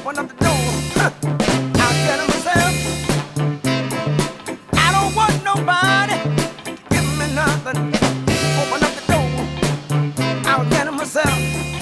open up the door. I'll get it myself. I don't want nobody to give me nothing. Open up the door. I'll get it myself.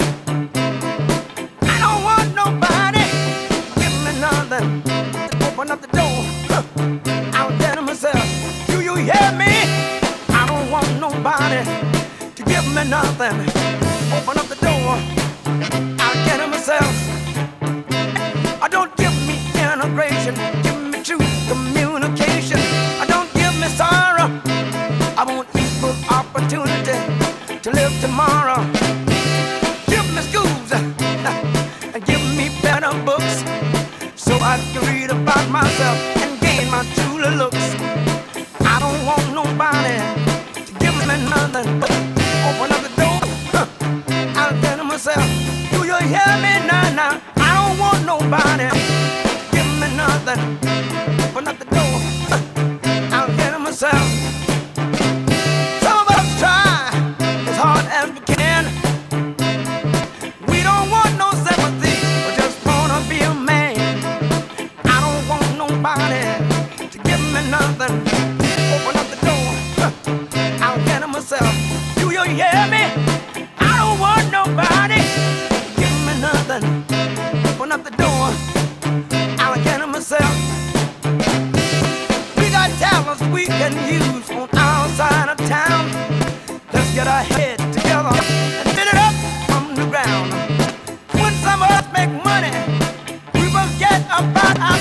I don't want nobody to give me nothing. Open up the door. I'll get it myself. Do you hear me? I don't want nobody to give me nothing. Open up the door. I'll get it myself. Don't give me integration, give me true communication. Don't give me sorrow. I want equal opportunity to live tomorrow. Give me schools and give me better books so I can read about myself and gain my true looks. I don't want nobody to give me nothing. Open up the door, I'll get it myself. Do you hear me now? I don't want nobody to give me nothing. Open up the door, I'll get it myself. Some of us try as hard as we can. We don't want no sympathy, we just wanna be a man. I don't want nobody to give me nothing. Open up the door, I'll get it myself. Do you hear me? I don't want nobody to give me nothing. Open up the door, I'll get it myself. We got talents we can use on our side of town. Let's get our head together and get it up from the ground. When some of us make money, we forget about our